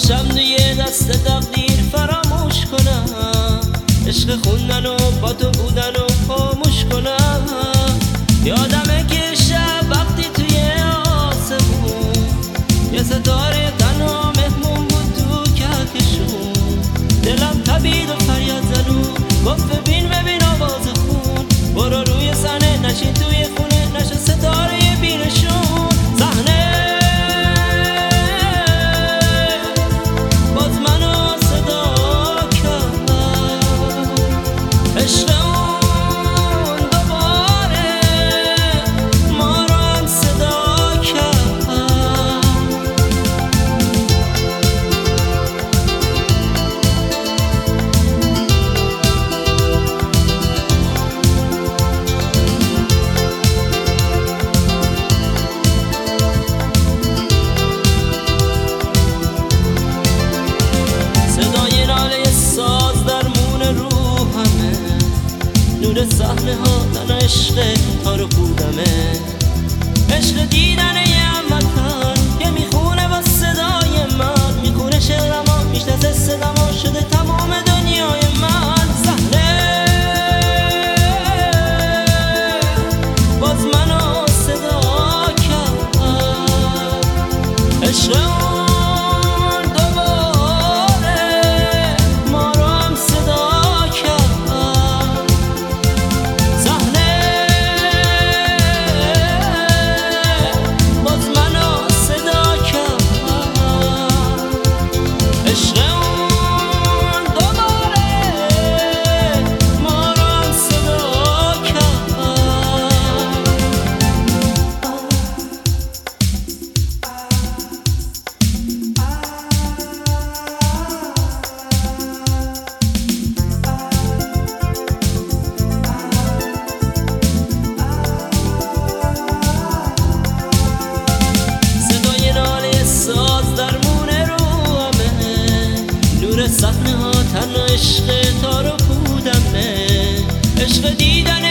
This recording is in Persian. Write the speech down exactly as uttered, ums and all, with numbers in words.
پاشم توی دست تقدیر فراموش کنم، عشق خوندن و با تو بودن و خاموش کنم. یادمه که شب وقتی توی آسمون یه ستاره تنها مهمون بود تو کهکشون، دلم تبید و فریاد زنون گفت ببین ببین آواز خون، برو روی صحنه نشین توی خونه نشه ستاره بینشون. صحنه باز منو صدا کرد، عشق اون دوباره ما رو هم صدا کرد. صدای ناله ساز درمون روحمه، نور صحنه ها تنها عشق تار و پودمه، عشق دیدن یه هموطن که میخونه با صدای من، میخونه شعرما میشناسه صداما شده تمام دنیای من. صحنه باز منو صدا کرد، عشق اون دوباره ما رو هم صدا کرد. صحنه باز منو صدا کرد، عشق اون دوباره ما رو هم صدا کرد. صدای ناله ساز درمون روحمه، نور صحنه ها تنها عشق تار و پودمه، عشق دیدن